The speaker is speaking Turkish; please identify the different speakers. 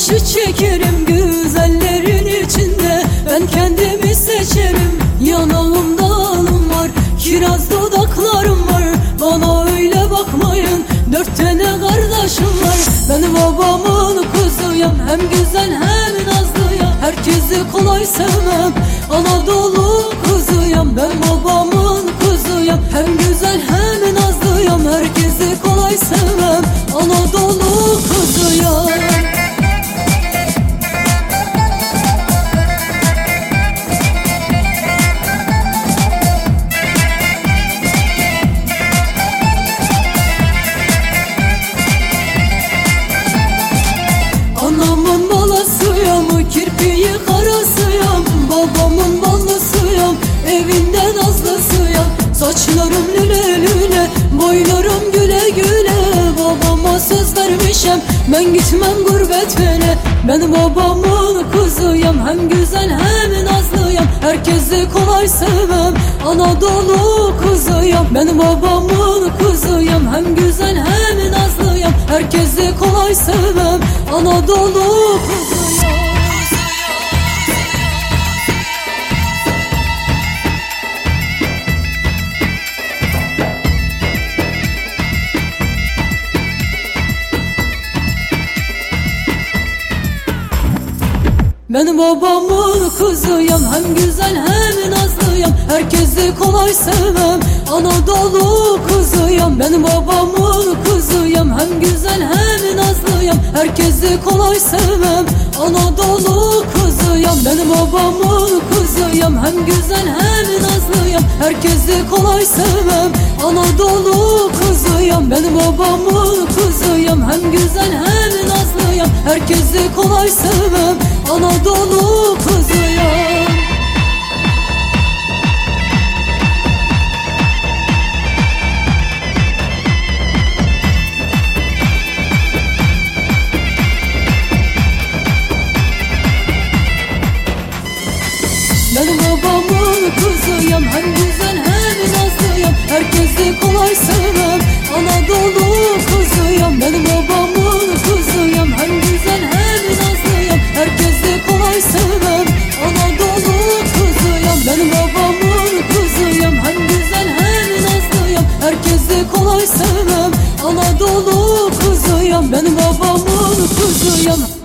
Speaker 1: başı çekerim güzellerin içinde. Ben kendimi seçerim. Yanağımda alım var, kiraz dudaklarım var. Bana öyle bakmayın, 4 tane kardeşim var. Ben babamın kuzuyum, hem güzel hem nazlıyım. Herkesi kolay sevmem, Anadolu kuzuyum. Ben babamın kuzuyum, hem güzel hem nazlıyım. Herkesi kolay sevmem, Anadolu kuzuyum. Anamın balasıyım, kirpiği karasıyım. Babamın ballısıyım, evinden azlısıyım. Saçlarım lüle lüle, boylarım güle güle. Babama söz vermişim, ben gitmem gurbet bele. Ben babamın kuzuyum, hem güzel hem nazlıyım. Herkesi kolay sevmem, Anadolu kuzuyum. Ben babamın kuzuyum, hem güzel hem nazlıyım. Herkesi kolay sevmem, Anadolu kuzuyum. Ben babamın kuzuyum, hem güzel hem nazlıyım. Herkesi kolay sevmem, Anadolu kuzuyum. Ben babamın kuzuyum, hem güzel hem nazlıyım. Herkesi kolay sevmem, Anadolu kuzuyum. Ben babamın kuzuyum, hem güzel hem nazlıyım. Herkesi kolay sevmem, Anadolu kuzuyum. Ben babamın kuzuyum, hem güzel hem nazlıyım. Herkesi kolay sevmem, Anadolu kuzuyum. Ben babamın kuzuyum, hem güzel hem nazlıyım. Herkesi kolay sevmem, Anadolu kuzuyum. Ben babamın kuzuyum, hem güzel hem nazlıyım. Herkesi kolay sevmem, Anadolu kuzuyum. Ben babamın kuzuyum, hem güzel hem nazlıyım. Herkesi kolay sevmem, Anadolu kuzuyum. Ben babamın kuzuyum.